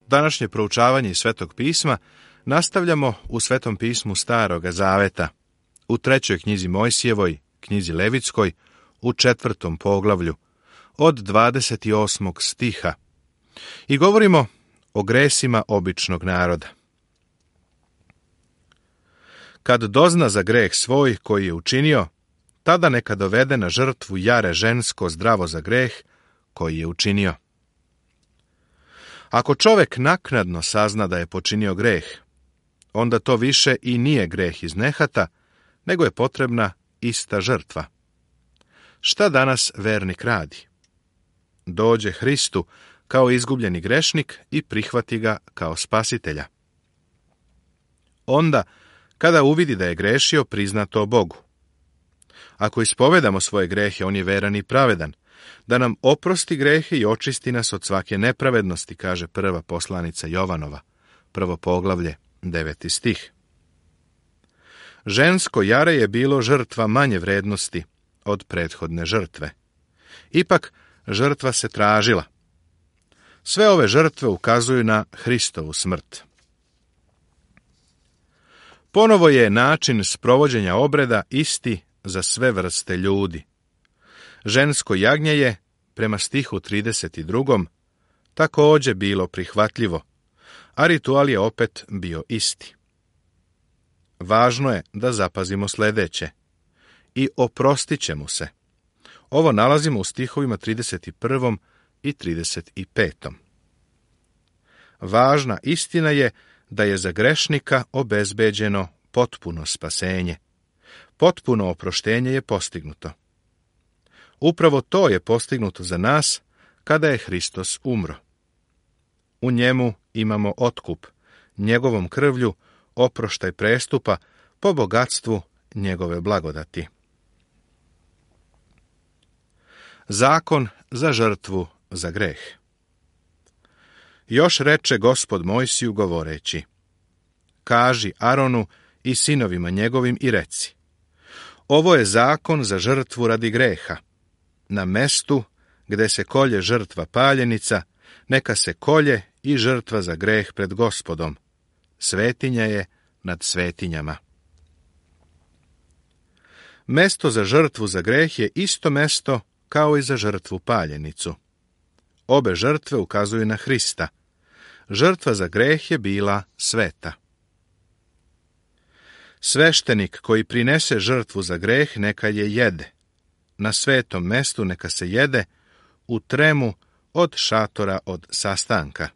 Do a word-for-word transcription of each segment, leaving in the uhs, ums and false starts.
Današnje proučavanje iz Svetog pisma nastavljamo u Svetom pismu Staroga Zaveta, u trećoj knjizi Mojsijevoj, knjizi Levitskoj, u četvrtom poglavlju, od dvadeset osmog stiha. I govorimo o gresima običnog naroda. Kad dozna za greh svoj koji je učinio, tada neka dovede na žrtvu jare žensko zdravo za greh koji je učinio. Ako čovjek naknadno sazna da je počinio greh, onda to više i nije greh iz nehata, nego je potrebna ista žrtva. Šta danas vernik radi? Dođe Hristu kao izgubljeni grešnik i prihvati ga kao spasitelja. Onda, kada uvidi da je grešio, prizna to Bogu. Ako ispovedamo svoje grehe, on je veran i pravedan, da nam oprosti grehe i očisti nas od svake nepravednosti, kaže prva poslanica Jovanova, prvo poglavlje, deveti stih. Žensko jare je bilo žrtva manje vrednosti od prethodne žrtve. Ipak, žrtva se tražila. Sve ove žrtve ukazuju na Hristovu smrt. Ponovo je način sprovođenja obreda isti za sve vrste ljudi. Žensko jagnje je, prema stihu trideset drugom, također bilo prihvatljivo, a ritual je opet bio isti. Važno je da zapazimo sljedeće. I oprostit će mu se. Ovo nalazimo u stihovima trideset prvom i trideset petom. Važna istina je da je za grešnika obezbeđeno potpuno spasenje. Potpuno oproštenje je postignuto. Upravo to je postignuto za nas kada je Hristos umro. U njemu imamo otkup, njegovom krvlju oproštaj prestupa po bogatstvu njegove blagodati. Zakon za žrtvu za greh. Još reče Gospod Mojsiju govoreći: Kaži Aronu i sinovima njegovim i reci: Ovo je zakon za žrtvu radi greha. Na mestu gde se kolje žrtva paljenica, neka se kolje i žrtva za greh pred Gospodom. Svetinja je nad svetinjama. Mesto za žrtvu za greh je isto mesto kao i za žrtvu paljenicu. Obe žrtve ukazuju na Hrista. Žrtva za greh je bila sveta. Sveštenik koji prinese žrtvu za greh neka je jede. Na svetom mestu neka se jede u tremu od šatora od sastanka.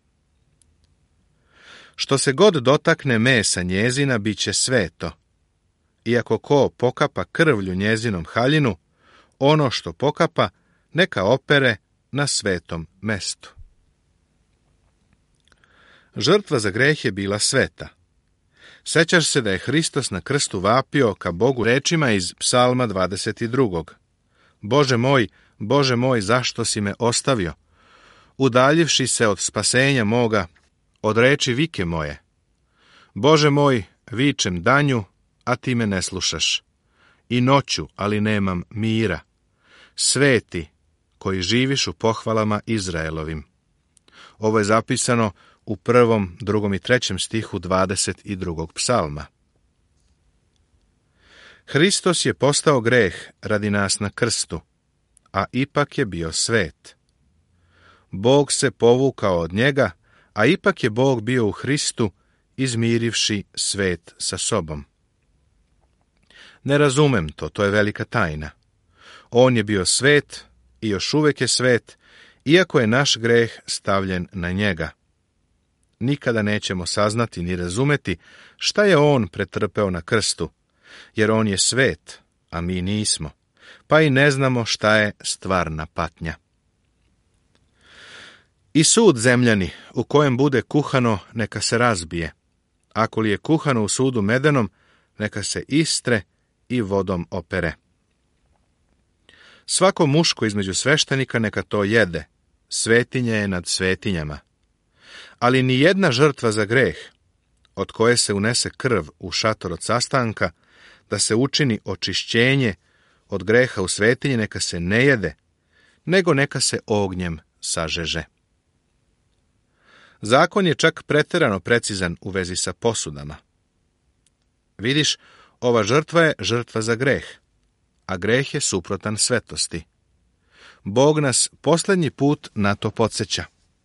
Što se god dotakne mesa njezina, bit će sveto. Iako ko pokapa krvlju njezinom haljinu, ono što pokapa neka opere na svetom mestu. Žrtva za greh je bila sveta. Sećaš se da je Hristos na krstu vapio ka Bogu rečima iz Psalma dvadeset drugog. Bože moj, Bože moj, zašto si me ostavio? Udaljivši se od spasenja moga, od reči vike moje. Bože moj, vičem danju, a ti me ne slušaš. I noću, ali nemam mira. Sveti, koji živiš u pohvalama Izraelovim. Ovo je zapisano u prvom, drugom i trećem stihu dvadeset drugog psalma. Hristos je postao greh radi nas na krstu, a ipak je bio svet. Bog se povukao od njega, a ipak je Bog bio u Hristu, izmirivši svet sa sobom. Ne razumem to, to je velika tajna. On je bio svet i još uvijek je svet, iako je naš greh stavljen na njega. Nikada nećemo saznati ni razumeti šta je on pretrpeo na krstu, jer on je svet, a mi nismo, pa i ne znamo šta je stvarna patnja. I sud zemljani, u kojem bude kuhano, neka se razbije. Ako li je kuhano u sudu medenom, neka se istre i vodom opere. Svako muško između sveštenika neka to jede, svetinja je nad svetinjama. Ali ni jedna žrtva za greh, od koje se unese krv u šator od sastanka, da se učini očišćenje od greha u svetinji, neka se ne jede, nego neka se ognjem sažeže. Zakon je čak pretjerano precizan u vezi sa posudama. Vidiš, ova žrtva je žrtva za greh, a greh je suprotan svetosti. Bog nas posljednji put na to podsjeća.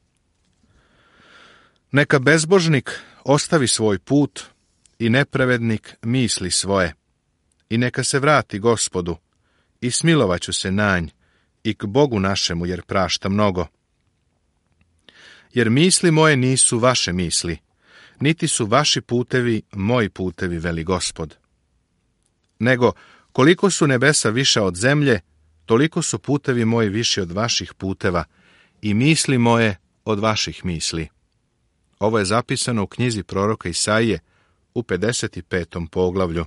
Neka bezbožnik ostavi svoj put i nepravednik misli svoje, i neka se vrati Gospodu, i smilovaću se na nj, i k Bogu našemu, jer prašta mnogo. Jer misli moje nisu vaše misli, niti su vaši putevi moji putevi, veli Gospod. Nego, koliko su nebesa viša od zemlje, toliko su putevi moji viši od vaših puteva, i misli moje od vaših misli. Ovo je zapisano u knjizi proroka Isaije u pedeset petom poglavlju.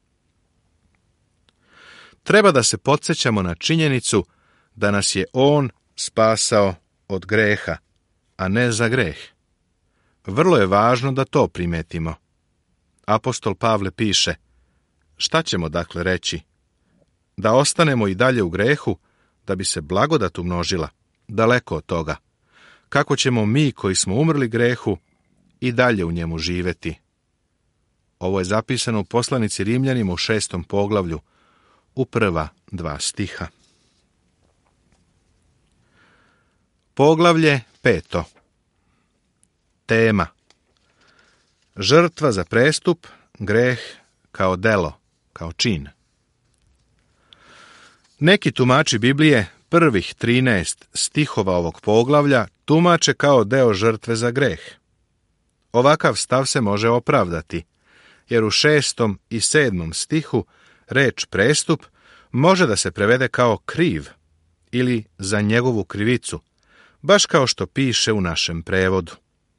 Treba da se podsjećamo na činjenicu da nas je On spasao od greha, a ne za greh. Vrlo je važno da to primetimo. Apostol Pavle piše: šta ćemo dakle reći? Da ostanemo i dalje u grehu, da bi se blagodat umnožila? Daleko od toga. Kako ćemo mi koji smo umrli grehu i dalje u njemu živeti? Ovo je zapisano u poslanici Rimljanima u šestom poglavlju, u prva dva stiha. Poglavlje peto. Tema: žrtva za prestup, greh kao delo, kao čin. Neki tumači Biblije prvih trinaest stihova ovog poglavlja tumače kao deo žrtve za greh. Ovakav stav se može opravdati, jer u šestom i sedmom stihu reč prestup može da se prevede kao kriv ili za njegovu krivicu, baš kao što piše u našem prevodu.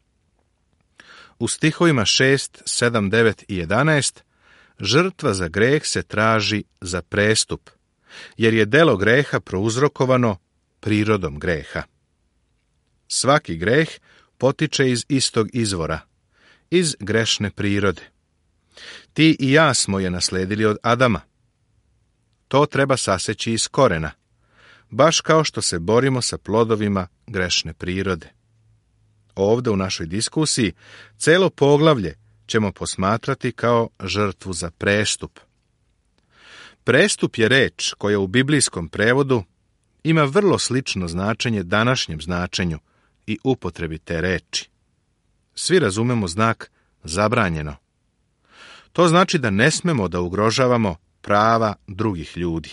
U stihovima šest, sedam, devet i jedanaest žrtva za greh se traži za prestup, jer je delo greha prouzrokovano prirodom greha. Svaki greh potiče iz istog izvora, iz grešne prirode. Ti i ja smo je nasledili od Adama. To treba saseći iz korena, baš kao što se borimo sa plodovima grešne prirode. Ovdje u našoj diskusiji celo poglavlje ćemo posmatrati kao žrtvu za prestup. Prestup je reč koja u biblijskom prevodu ima vrlo slično značenje današnjem značenju i upotrebi te reči. Svi razumemo znak zabranjeno. To znači da ne smemo da ugrožavamo prava drugih ljudi.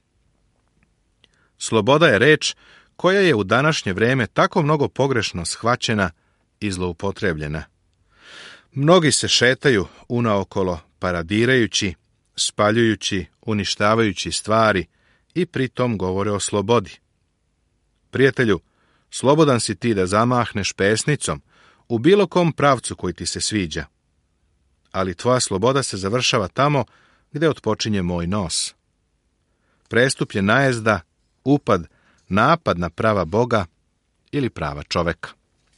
Sloboda je reč koja je u današnje vrijeme tako mnogo pogrešno shvaćena i zloupotrebljena. Mnogi se šetaju unaokolo paradirajući, spaljujući, uništavajući stvari i pritom govore o slobodi. Prijatelju, slobodan si ti da zamahneš pesnicom u bilo kom pravcu koji ti se sviđa. Ali tvoja sloboda se završava tamo gdje otpočinje moj nos. Prestup je najezda, upad, napad na prava Boga ili prava čoveka.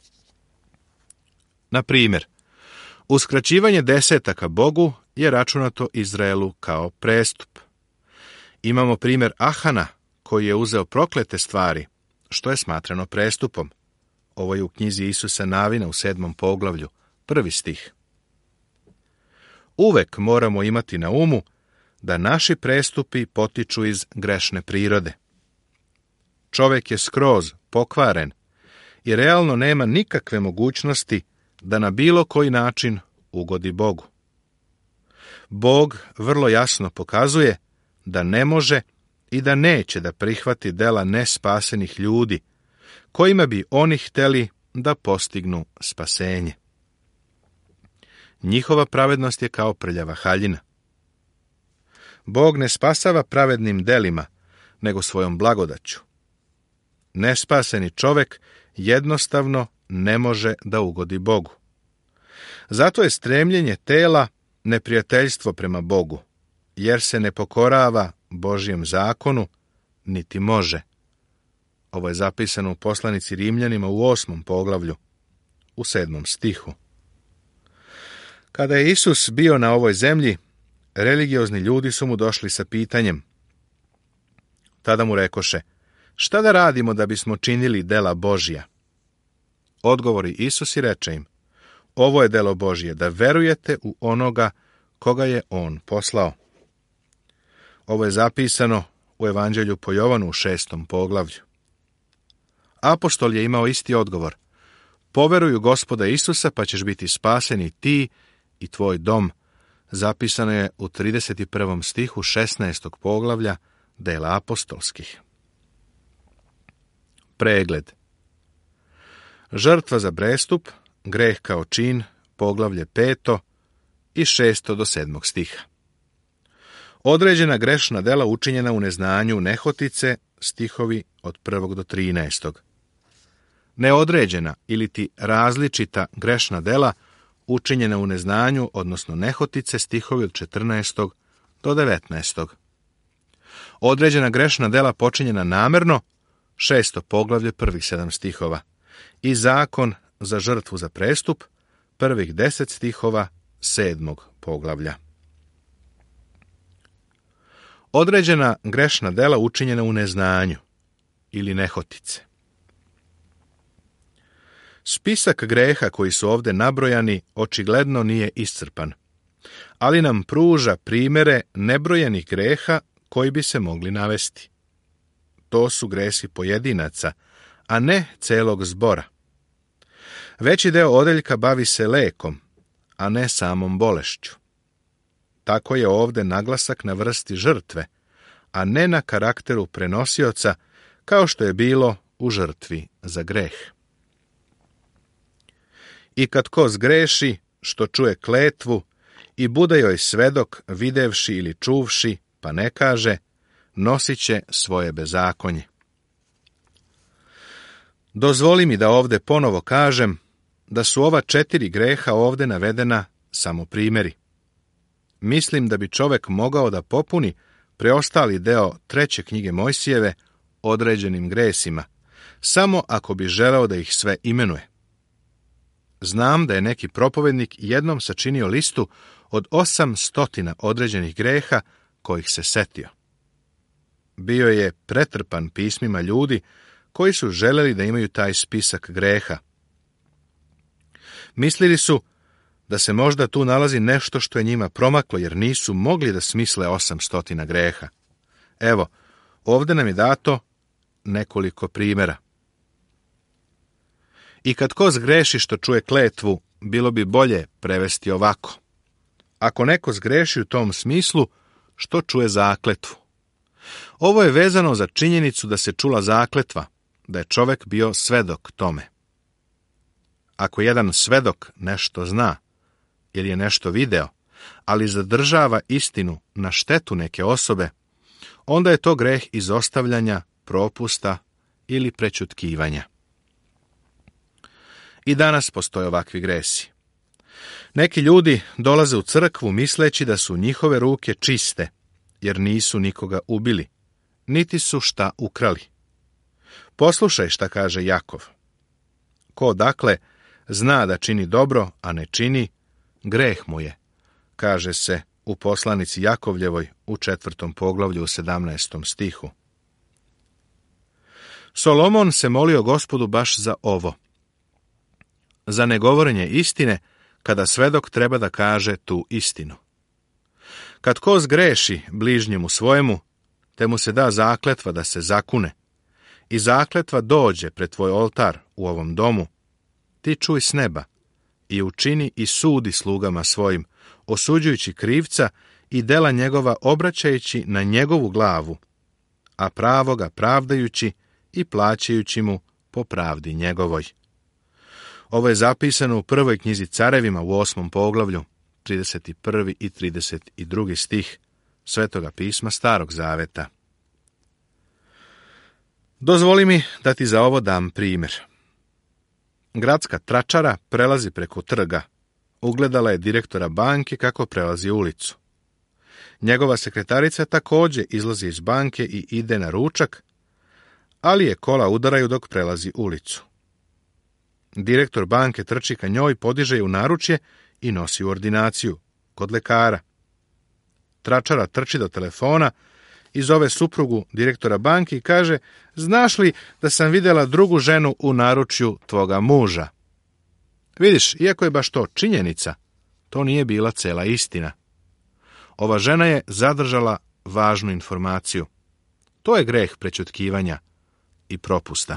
Na primjer, uskraćivanje desetaka Bogu je računato Izraelu kao prestup. Imamo primjer Ahana, koji je uzeo proklete stvari, što je smatrano prestupom. Ovo je u knjizi Isusa Navina u sedmom poglavlju, prvi stih. Uvek moramo imati na umu da naši prestupi potiču iz grešne prirode. Čovjek je skroz pokvaren i realno nema nikakve mogućnosti da na bilo koji način ugodi Bogu. Bog vrlo jasno pokazuje da ne može i da neće da prihvati dela nespasenih ljudi, kojima bi oni hteli da postignu spasenje. Njihova pravednost je kao prljava haljina. Bog ne spasava pravednim delima, nego svojom blagodaću. Nespaseni čovjek jednostavno ne može da ugodi Bogu. Zato je stremljenje tela neprijateljstvo prema Bogu, jer se ne pokorava Božjem zakonu, niti može. Ovo je zapisano u poslanici Rimljanima u osmom poglavlju, u sedmom stihu. Kada je Isus bio na ovoj zemlji, religiozni ljudi su mu došli sa pitanjem. Tada mu rekoše: šta da radimo da bismo činili dela Božja? Odgovori Isus i reče im: ovo je delo Božje, da verujete u onoga koga je on poslao. Ovo je zapisano u Evanđelju po Jovanu u šestom poglavlju. Apostol je imao isti odgovor: poveruj u Gospoda Isusa, pa ćeš biti spasen i ti i tvoj dom. Zapisano je u trideset prvom stihu šesnaestog poglavlja dela apostolskih. Pregled. Žrtva za prestup, greh kao čin, poglavlje peto i šesto do sedmog stiha. Određena grešna dela učinjena u neznanju, nehotice, stihovi od prvog do trinaestog. Neodređena ili ti različita grešna dela učinjena u neznanju, odnosno nehotice, stihovi od četrnaestog do devetnaestog. Određena grešna dela počinjena namerno, šesto poglavlje, prvih sedam stihova. I zakon za žrtvu za prestup, prvih deset stihova sedmog poglavlja. Određena grešna dela učinjena u neznanju ili nehotice. Spisak greha koji su ovdje nabrojani očigledno nije iscrpan, ali nam pruža primjere nebrojenih greha koji bi se mogli navesti. To su gresi pojedinaca, a ne celog zbora. Veći deo odeljka bavi se lekom, a ne samom bolešću. Tako je ovdje naglasak na vrsti žrtve, a ne na karakteru prenosioca, kao što je bilo u žrtvi za greh. I kad ko zgreši, što čuje kletvu, i bude joj svedok, videvši ili čuvši, pa ne kaže, nosit će svoje bezakonje. Dozvoli mi da ovdje ponovo kažem da su ova četiri greha ovdje navedena samo primjeri. Mislim da bi čovjek mogao da popuni preostali deo treće knjige Mojsijeve određenim gresima, samo ako bi želeo da ih sve imenuje. Znam da je neki propovednik jednom sačinio listu od osam stotina određenih greha kojih se setio. Bio je pretrpan pismima ljudi koji su želeli da imaju taj spisak greha. Mislili su da se možda tu nalazi nešto što je njima promaklo, jer nisu mogli da smisle osam stotina greha. Evo, ovdje nam je dato nekoliko primjera. I kad ko zgreši što čuje kletvu, bilo bi bolje prevesti ovako. Ako neko zgreši u tom smislu, što čuje zakletvu. Ovo je vezano za činjenicu da se čula zakletva, da je čovjek bio svedok tome. Ako jedan svedok nešto zna, ili je nešto video, ali zadržava istinu na štetu neke osobe, onda je to greh izostavljanja, propusta ili prećutkivanja. I danas postoje ovakvi gresi. Neki ljudi dolaze u crkvu misleći da su njihove ruke čiste, jer nisu nikoga ubili, niti su šta ukrali. Poslušaj šta kaže Jakov. Ko dakle zna da čini dobro, a ne čini, greh mu je, kaže se u poslanici Jakovljevoj u četvrtom poglavlju u sedamnaestom stihu. Solomon se molio Gospodu baš za ovo. Za negovorenje istine, kada svedok treba da kaže tu istinu. Kad ko zgreši bližnjemu svojemu, te mu se da zakletva da se zakune, i zakletva dođe pred tvoj oltar u ovom domu, ti čuj s neba i učini i sudi slugama svojim, osuđujući krivca i dela njegova obraćajući na njegovu glavu, a pravoga pravdajući i plaćajući mu po pravdi njegovoj. Ovo je zapisano u prvoj knjizi Carevima u osmom poglavlju, trideset prvi i trideset drugi stih Svetoga pisma Starog zaveta. Dozvoli mi da ti za ovo dam primjer. Gradska tračara prelazi preko trga. Ugledala je direktora banke kako prelazi ulicu. Njegova sekretarica također izlazi iz banke i ide na ručak, ali je kola udaraju dok prelazi ulicu. Direktor banke trči ka njoj, podiže je u naručje i nosi u ordinaciju, kod lekara. Tračara trči do telefona i zove suprugu direktora banke i kaže: znaš li da sam vidjela drugu ženu u naručju tvoga muža? Vidiš, iako je baš to činjenica, to nije bila cela istina. Ova žena je zadržala važnu informaciju. To je greh prećutkivanja i propusta.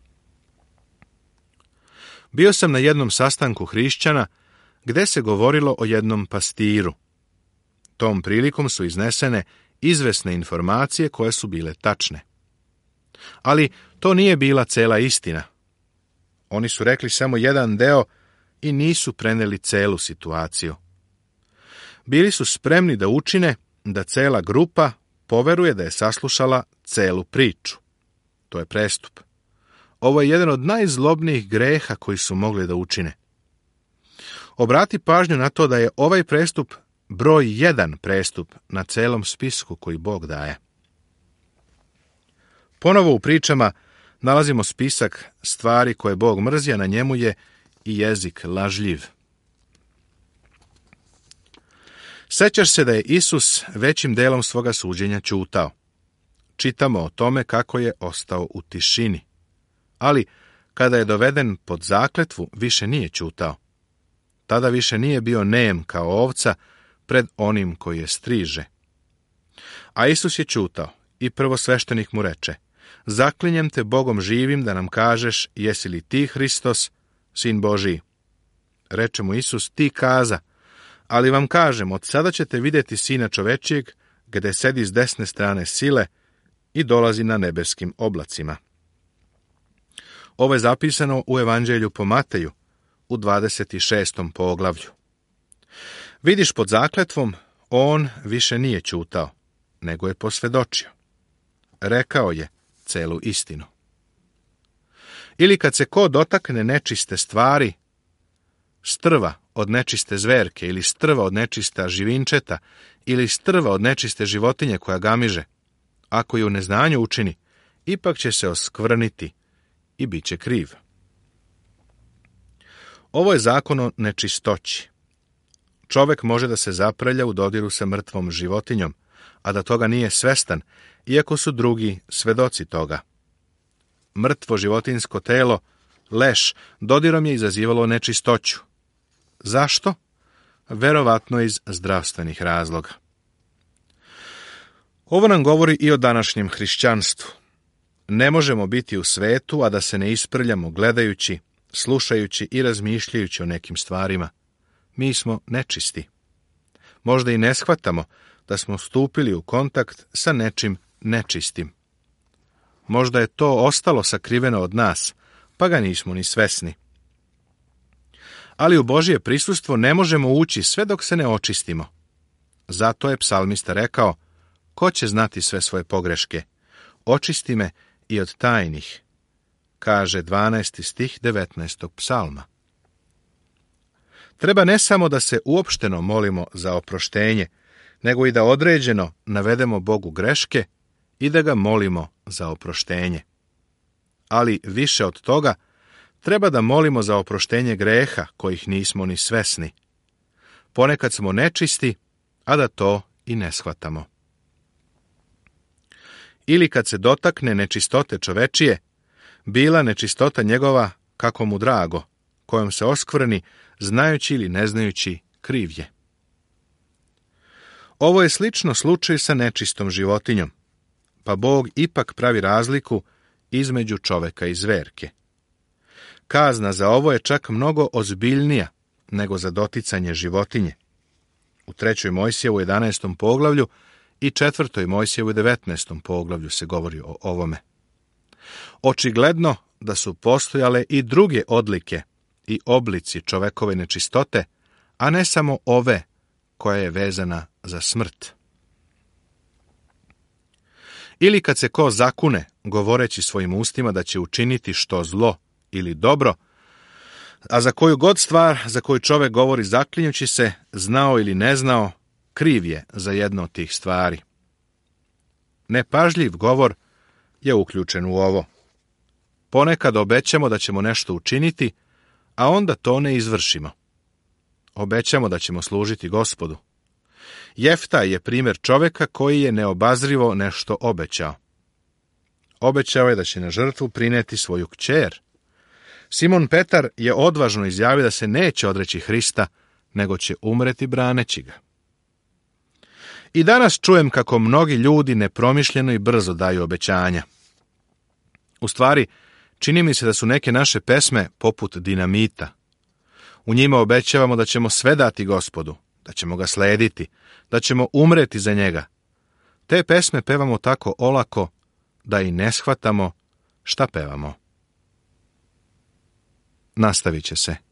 Bio sam na jednom sastanku hrišćana gdje se govorilo o jednom pastiru. Tom prilikom su iznesene izvesne informacije koje su bile tačne. Ali to nije bila cela istina. Oni su rekli samo jedan deo i nisu preneli celu situaciju. Bili su spremni da učine da cela grupa poveruje da je saslušala celu priču. To je prestup. Ovo je jedan od najzlobnijih greha koji su mogli da učine. Obrati pažnju na to da je ovaj prestup broj jedan prestup na celom spisku koji Bog daje. Ponovo u pričama nalazimo spisak stvari koje Bog mrzi, a na njemu je i jezik lažljiv. Sećaš se da je Isus većim delom svoga suđenja ćutao. Čitamo o tome kako je ostao u tišini. Ali, kada je doveden pod zakletvu, više nije ćutao. Tada više nije bio nem kao ovca pred onim koji je striže. A Isus je ćutao i prvosveštenik mu reče: zaklinjem te Bogom živim da nam kažeš, jesi li ti Hristos, sin Božiji? Reče mu Isus: ti kaza, ali vam kažem, od sada ćete vidjeti Sina čovečijeg, gde sedi s desne strane sile i dolazi na nebeskim oblacima. Ovo je zapisano u Evanđelju po Mateju, u dvadeset šestom poglavlju. Vidiš, pod zakletvom on više nije ćutao, nego je posvjedočio. Rekao je celu istinu. Ili kad se ko dotakne nečiste stvari, strva od nečiste zverke, ili strva od nečista živinčeta, ili strva od nečiste životinje koja gamiže, ako ju u neznanju učini, ipak će se oskvrniti i bit će kriv. Ovo je zakon o nečistoći. Čovek može da se zaprelja u dodiru sa mrtvom životinjom, a da toga nije svestan, iako su drugi svedoci toga. Mrtvo životinjsko telo, leš, dodirom je izazivalo nečistoću. Zašto? Verovatno iz zdravstvenih razloga. Ovo nam govori i o današnjem hrišćanstvu. Ne možemo biti u svetu, a da se ne isprljamo gledajući, slušajući i razmišljajući o nekim stvarima. Mi smo nečisti. Možda i ne shvatamo da smo stupili u kontakt sa nečim nečistim. Možda je to ostalo sakriveno od nas, pa ga nismo ni svesni. Ali u Božje prisustvo ne možemo ući sve dok se ne očistimo. Zato je psalmista rekao: ko će znati sve svoje pogreške? Očisti me i od tajnih, kaže dvanaesti stih devetnaestog psalma. Treba ne samo da se uopšteno molimo za oproštenje, nego i da određeno navedemo Bogu greške i da ga molimo za oproštenje. Ali više od toga, treba da molimo za oproštenje greha kojih nismo ni svesni. Ponekad smo nečisti, a da to i ne shvatamo. Ili kad se dotakne nečistote čovečije, bila nečistota njegova kako mu drago, kojom se oskvrni, znajući ili ne znajući, kriv je. Ovo je slično slučaj sa nečistom životinjom, pa Bog ipak pravi razliku između čoveka i zverke. Kazna za ovo je čak mnogo ozbiljnija nego za doticanje životinje. U trećoj Mojsijevu jedanaestom poglavlju i četvrtoj Mojsijevu devetnaestom poglavlju se govori o ovome. Očigledno da su postojale i druge odlike i oblici čovekove nečistote, a ne samo ove koja je vezana za smrt. Ili kad se ko zakune, govoreći svojim ustima da će učiniti što zlo ili dobro, a za koju god stvar za koju čovek govori zaklinjući se, znao ili ne znao, kriv je za jedno od tih stvari. Nepažljiv govor je uključen u ovo. Ponekad obećamo da ćemo nešto učiniti, a onda to ne izvršimo. Obećamo da ćemo služiti Gospodu. Jefta je primjer čovjeka koji je neobazrivo nešto obećao. Obećao je da će na žrtvu prinijeti svoju kćer. Simon Petar je odvažno izjavio da se neće odreći Hrista, nego će umreti braneći ga. I danas čujem kako mnogi ljudi nepromišljeno i brzo daju obećanja. U stvari, čini mi se da su neke naše pesme poput dinamita. U njima obećavamo da ćemo sve dati Gospodu, da ćemo ga slediti, da ćemo umreti za njega. Te pesme pevamo tako olako da i ne shvatamo šta pevamo. Nastavit će se.